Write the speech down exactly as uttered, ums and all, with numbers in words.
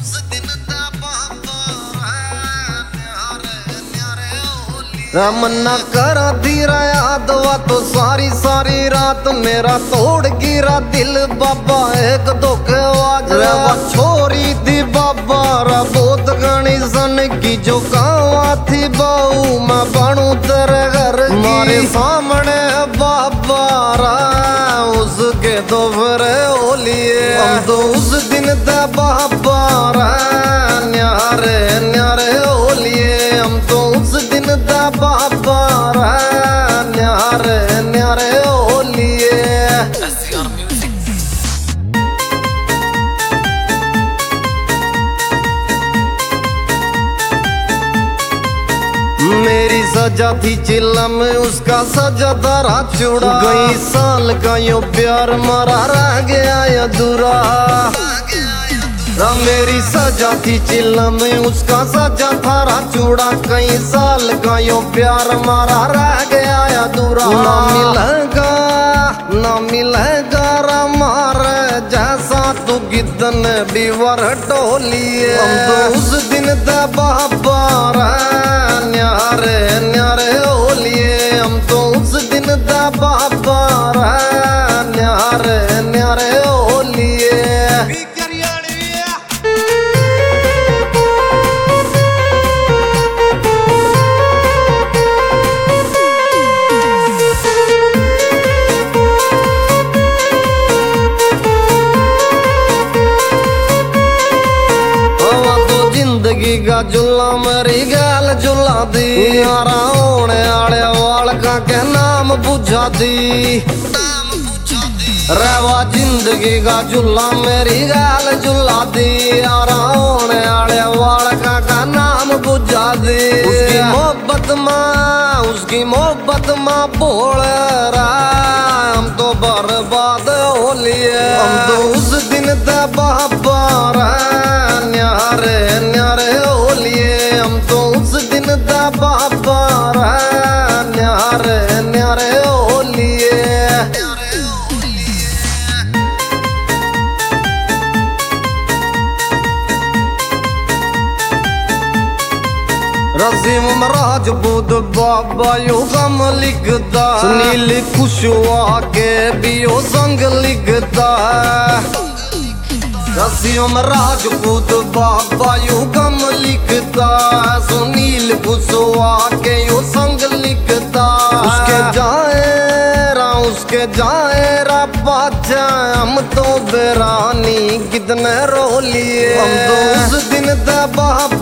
मन्ना कर धीरा याद वा तो सारी सारी रात मेरा तोड़ गिरा दिल बाबा एक धोखेबाज रे वा छोरी थी बाबा रा बहुत गणी सन की जो कावा थी बाऊ मैं बनू तेरे घर मारे सामने बाबा रा उसके तो फिर ओलिए हम तो उस दिन दे बाबा रा न्यारे न्यारे ओलिए हम तो उस दिन दे बाबा रा न्यारे न्यारे ओलिए। मेरी सजा थी चिल्ला में उसका सजा धरा चुड़ा गई साल का यो प्यार मरा रह गया अधूरा। मेरी सजा थी चिल्ला में उसका सजा थारा चूड़ा कई साल का यो प्यार मारा रह गया अधूरा। ना मिलेगा ना मिलेगा मार जैसा तू गिदन बीवर टोलिए हम तो उस दिन दे बाबा न्यारे न्यारे ओलिए हम तो उस दिन दे बाबा न्यारे न्यारे ओलिए। जिंदगी का जुल्ला मेरी गैल जुला दी यारा होने आले वाल का के नाम बुझा दी रेवा जिंदगी का जुल्ला मेरी गैल जुला दी यारा होने आले वाल का का नाम बुझा दी। उसकी मोहब्बत माँ उसकी मोहब्बत माँ बोल रहा हम तो बर्बाद हो लिए हम तो उस दिन दे बाबा न्यारे न्यारे ओलिए हम तो उस दिन दे बाबा न्यारे न्यारे ओलिए। रसीम राजपूत बाबा यो गम लिखता सुनील कुशवा के भी यो संग लिखता रसीम राजपूत बाबा यो गम लिखता सुनील कुशवा के यो संग लिखता। उसके जाए रा उसके जाए रा पाचा हम तो बेरानी कितने रो लिए हम तो उस दिन दे बाबा